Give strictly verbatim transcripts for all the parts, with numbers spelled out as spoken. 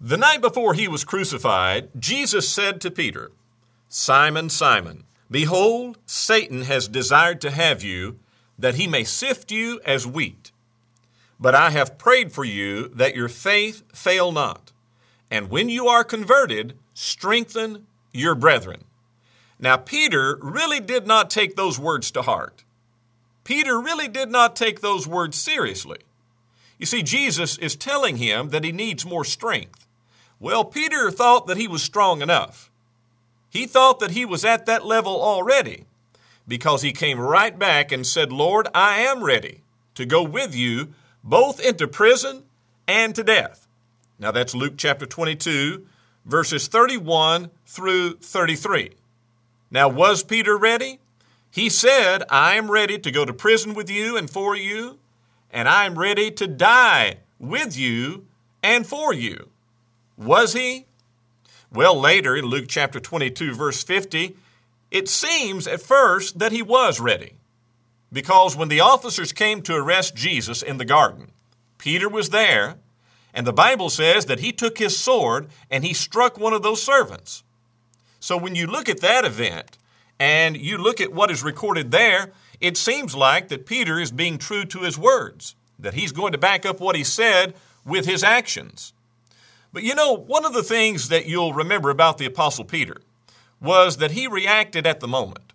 The night before he was crucified, Jesus said to Peter, "Simon, Simon, behold, Satan has desired to have you, that he may sift you as wheat. But I have prayed for you that your faith fail not. And when you are converted, strengthen your brethren." Now, Peter really did not take those words to heart. Peter really did not take those words seriously. You see, Jesus is telling him that he needs more strength. Well, Peter thought that he was strong enough. He thought that he was at that level already because he came right back and said, "Lord, I am ready to go with you both into prison and to death." Now that's Luke chapter twenty-two, verses thirty-one through thirty-three. Now, was Peter ready? He said, "I am ready to go to prison with you and for you, and I am ready to die with you and for you." Was he? Well, later in Luke chapter twenty-two, verse fifty, it seems at first that he was ready. Because when the officers came to arrest Jesus in the garden, Peter was there, and the Bible says that he took his sword and he struck one of those servants. So when you look at that event and you look at what is recorded there, it seems like that Peter is being true to his words, that he's going to back up what he said with his actions. But you know, one of the things that you'll remember about the Apostle Peter was that he reacted at the moment.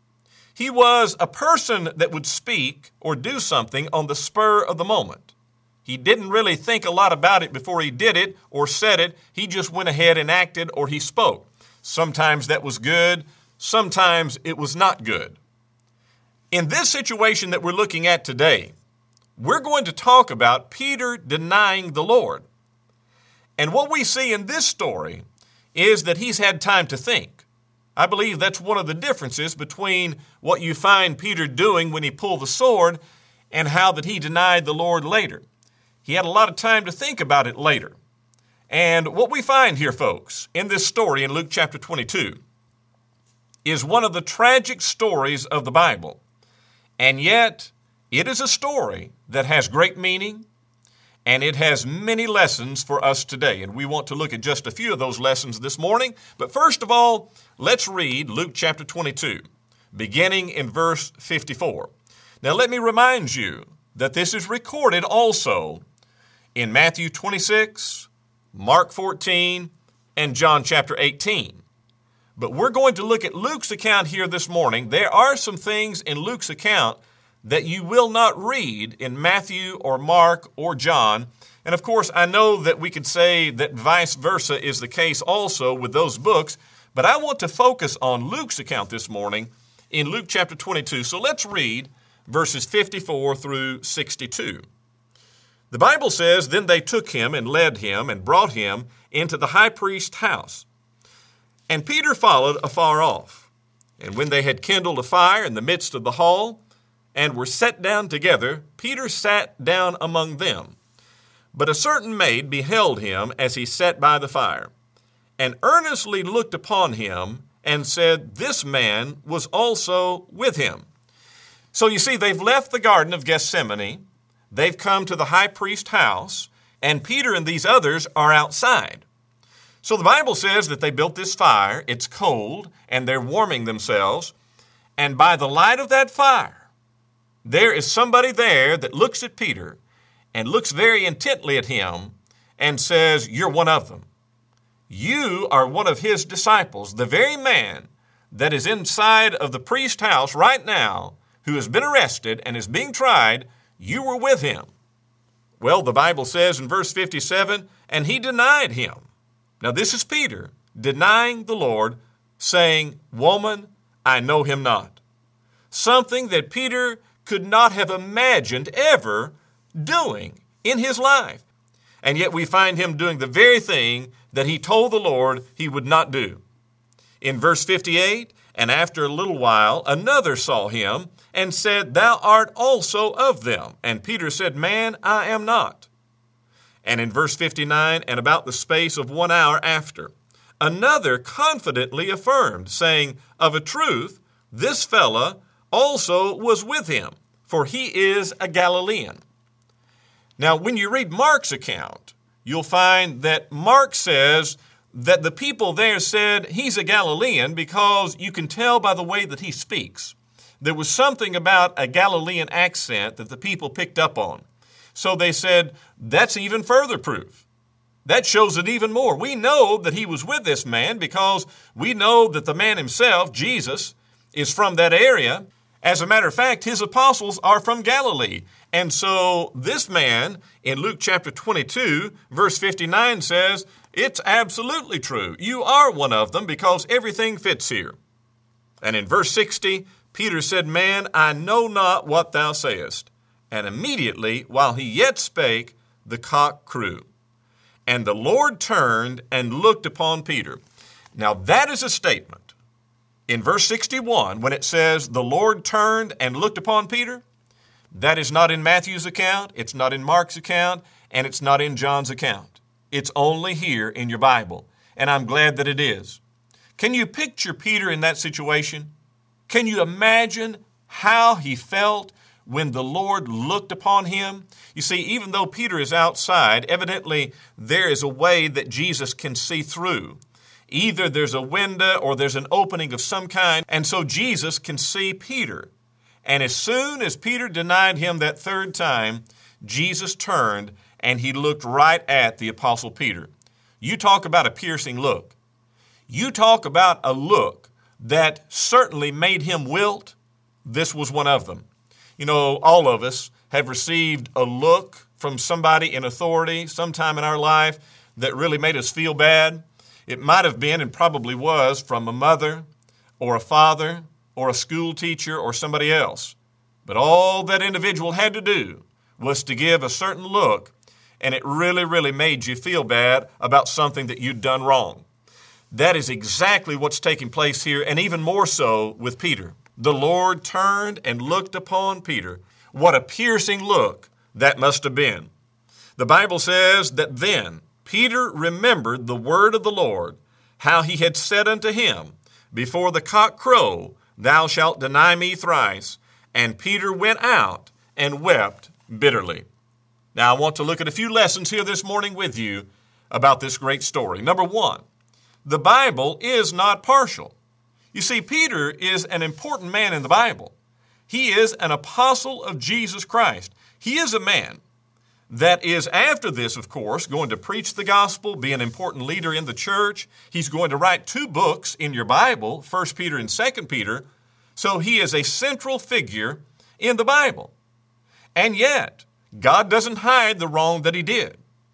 He was a person that would speak or do something on the spur of the moment. He didn't really think a lot about it before he did it or said it. He just went ahead and acted or he spoke. Sometimes that was good. Sometimes it was not good. In this situation that we're looking at today, we're going to talk about Peter denying the Lord. And what we see in this story is that he's had time to think. I believe that's one of the differences between what you find Peter doing when he pulled the sword and how that he denied the Lord later. He had a lot of time to think about it later. And what we find here, folks, in this story in Luke chapter twenty-two is one of the tragic stories of the Bible. And yet, it is a story that has great meaning, and it has many lessons for us today. And we want to look at just a few of those lessons this morning. But first of all, let's read Luke chapter twenty-two, beginning in verse fifty-four. Now, let me remind you that this is recorded also in Matthew twenty-six, Mark fourteen, and John chapter eighteen. But we're going to look at Luke's account here this morning. There are some things in Luke's account that you will not read in Matthew or Mark or John. And of course, I know that we could say that vice versa is the case also with those books, but I want to focus on Luke's account this morning in Luke chapter twenty-two. So let's read verses fifty-four through sixty-two. The Bible says, "Then they took him and led him and brought him into the high priest's house. And Peter followed afar off. And when they had kindled a fire in the midst of the hall, and were set down together, Peter sat down among them. But a certain maid beheld him as he sat by the fire, and earnestly looked upon him, and said, This man was also with him." So you see, they've left the Garden of Gethsemane, they've come to the high priest's house, and Peter and these others are outside. So the Bible says that they built this fire, it's cold, and they're warming themselves, and by the light of that fire, there is somebody there that looks at Peter and looks very intently at him and says, "You're one of them. You are one of his disciples, the very man that is inside of the priest's house right now who has been arrested and is being tried. You were with him." Well, the Bible says in verse fifty-seven, "And he denied him." Now this is Peter denying the Lord, saying, "Woman, I know him not." Something that Peter could not have imagined ever doing in his life. And yet we find him doing the very thing that he told the Lord he would not do. In verse fifty-eight, "And after a little while, another saw him and said, Thou art also of them. And Peter said, Man, I am not. And in verse fifty-nine, "And about the space of one hour after, another confidently affirmed, saying, Of a truth, this fellow also was with him, for he is a Galilean." Now, when you read Mark's account, you'll find that Mark says that the people there said he's a Galilean because you can tell by the way that he speaks. There was something about a Galilean accent that the people picked up on. So they said, that's even further proof. That shows it even more. We know that he was with this man because we know that the man himself, Jesus, is from that area. As a matter of fact, his apostles are from Galilee. And so this man in Luke chapter twenty-two, verse fifty-nine says, it's absolutely true. You are one of them because everything fits here. And in verse sixty, Peter said, Man, I know not what thou sayest. And immediately, while he yet spake, the cock crew. And the Lord turned and looked upon Peter. Now that is a statement. In verse sixty-one, when it says, the Lord turned and looked upon Peter, that is not in Matthew's account, it's not in Mark's account, and it's not in John's account. It's only here in your Bible, and I'm glad that it is. Can you picture Peter in that situation? Can you imagine how he felt when the Lord looked upon him? You see, even though Peter is outside, evidently there is a way that Jesus can see through. Either there's a window or there's an opening of some kind, and so Jesus can see Peter. And as soon as Peter denied him that third time, Jesus turned and he looked right at the Apostle Peter. You talk about a piercing look. You talk about a look that certainly made him wilt. This was one of them. You know, all of us have received a look from somebody in authority sometime in our life that really made us feel bad. It might have been and probably was from a mother or a father or a school teacher or somebody else. But all that individual had to do was to give a certain look, and it really, really made you feel bad about something that you'd done wrong. That is exactly what's taking place here, and even more so with Peter. The Lord turned and looked upon Peter. What a piercing look that must have been. The Bible says that then Peter remembered the word of the Lord, how he had said unto him, Before the cock crow, thou shalt deny me thrice. And Peter went out and wept bitterly. Now, I want to look at a few lessons here this morning with you about this great story. Number one, the Bible is not partial. You see, Peter is an important man in the Bible. He is an apostle of Jesus Christ. He is a man that is, after this, of course, going to preach the gospel, be an important leader in the church. He's going to write two books in your Bible, First Peter and Second Peter. So he is a central figure in the Bible. And yet, God doesn't hide the wrong that he did.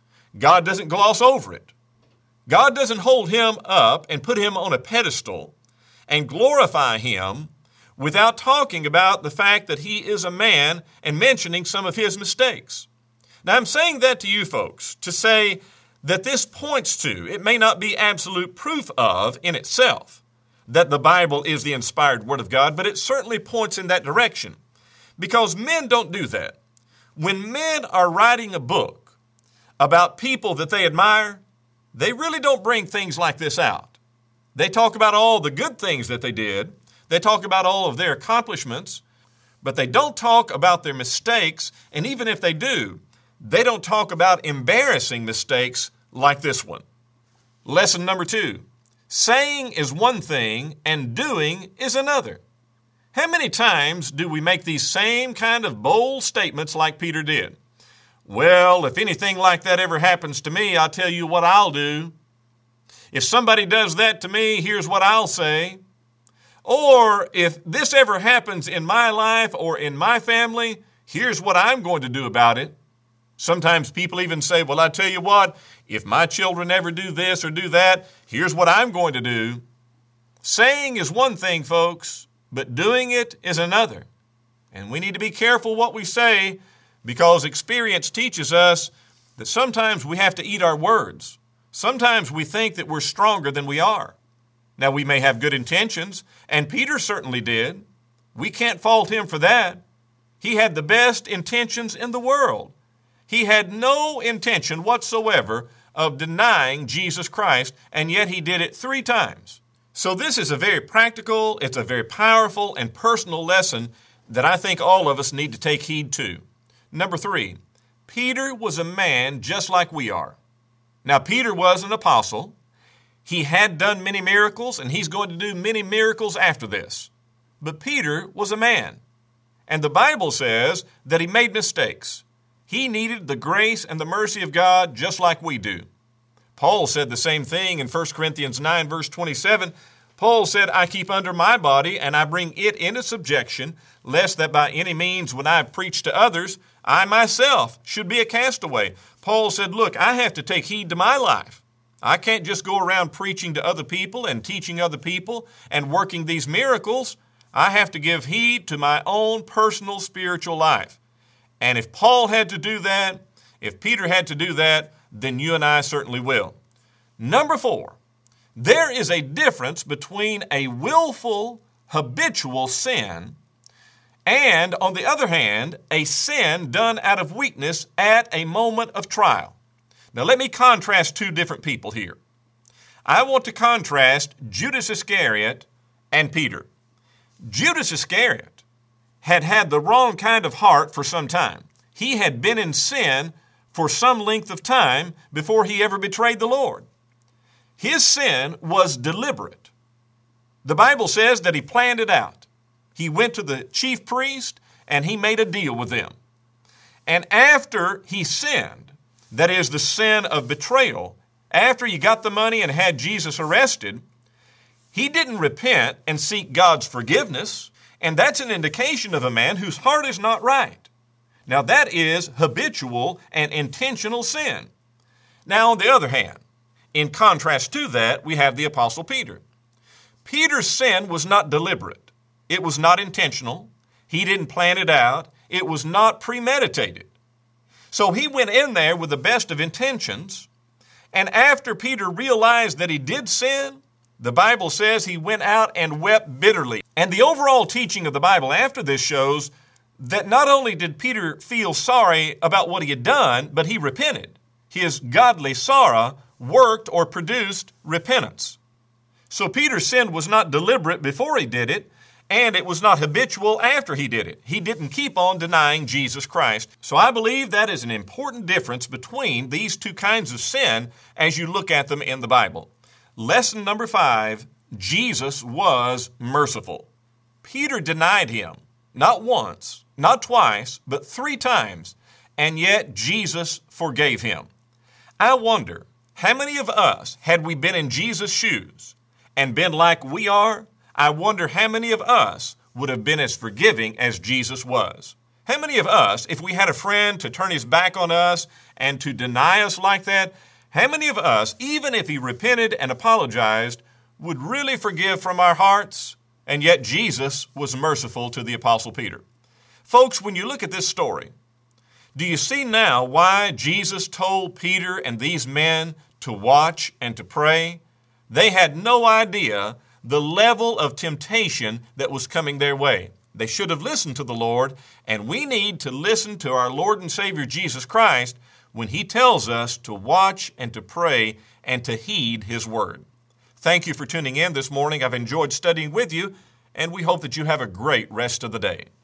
God doesn't gloss over it. God doesn't hold him up and put him on a pedestal and glorify him without talking about the fact that he is a man and mentioning some of his mistakes. Now, I'm saying that to you folks to say that this points to, it may not be absolute proof of in itself, that the Bible is the inspired Word of God, but it certainly points in that direction. Because men don't do that. When men are writing a book about people that they admire, they really don't bring things like this out. They talk about all the good things that they did. They talk about all of their accomplishments, but they don't talk about their mistakes, and even if they do, they don't talk about embarrassing mistakes like this one. Lesson number two. Saying is one thing and doing is another. How many times do we make these same kind of bold statements like Peter did? Well, if anything like that ever happens to me, I'll tell you what I'll do. If somebody does that to me, here's what I'll say. Or if this ever happens in my life or in my family, here's what I'm going to do about it. Sometimes people even say, well, I tell you what, if my children ever do this or do that, here's what I'm going to do. Saying is one thing, folks, but doing it is another. And we need to be careful what we say because experience teaches us that sometimes we have to eat our words. Sometimes we think that we're stronger than we are. Now, we may have good intentions, and Peter certainly did. We can't fault him for that. He had the best intentions in the world. He had no intention whatsoever of denying Jesus Christ, and yet he did it three times. So this is a very practical, it's a very powerful and personal lesson that I think all of us need to take heed to. Number three, Peter was a man just like we are. Now, Peter was an apostle. He had done many miracles, and he's going to do many miracles after this. But Peter was a man, and the Bible says that he made mistakes. He needed the grace and the mercy of God just like we do. Paul said the same thing in First Corinthians nine, verse twenty-seven. Paul said, I keep under my body, and I bring it into subjection, lest that by any means when I preach to others, I myself should be a castaway. Paul said, look, I have to take heed to my life. I can't just go around preaching to other people and teaching other people and working these miracles. I have to give heed to my own personal spiritual life. And if Paul had to do that, if Peter had to do that, then you and I certainly will. Number four, there is a difference between a willful, habitual sin and, on the other hand, a sin done out of weakness at a moment of trial. Now, let me contrast two different people here. I want to contrast Judas Iscariot and Peter. Judas Iscariot had had the wrong kind of heart for some time. He had been in sin for some length of time before he ever betrayed the Lord. His sin was deliberate. The Bible says that he planned it out. He went to the chief priest and he made a deal with them. And after he sinned, that is the sin of betrayal, after he got the money and had Jesus arrested, he didn't repent and seek God's forgiveness, and that's an indication of a man whose heart is not right. Now that is habitual and intentional sin. Now on the other hand, in contrast to that, we have the Apostle Peter. Peter's sin was not deliberate. It was not intentional. He didn't plan it out. It was not premeditated. So he went in there with the best of intentions, and after Peter realized that he did sin, the Bible says he went out and wept bitterly. And the overall teaching of the Bible after this shows that not only did Peter feel sorry about what he had done, but he repented. His godly sorrow worked or produced repentance. So Peter's sin was not deliberate before he did it, and it was not habitual after he did it. He didn't keep on denying Jesus Christ. So I believe that is an important difference between these two kinds of sin as you look at them in the Bible. Lesson number five, Jesus was merciful. Peter denied him, not once, not twice, but three times, and yet Jesus forgave him. I wonder, how many of us, had we been in Jesus' shoes and been like we are, I wonder how many of us would have been as forgiving as Jesus was. How many of us, if we had a friend to turn his back on us and to deny us like that, how many of us, even if he repented and apologized, would really forgive from our hearts? And yet Jesus was merciful to the Apostle Peter. Folks, when you look at this story, do you see now why Jesus told Peter and these men to watch and to pray? They had no idea the level of temptation that was coming their way. They should have listened to the Lord, and we need to listen to our Lord and Savior Jesus Christ when He tells us to watch and to pray and to heed His word. Thank you for tuning in this morning. I've enjoyed studying with you, and we hope that you have a great rest of the day.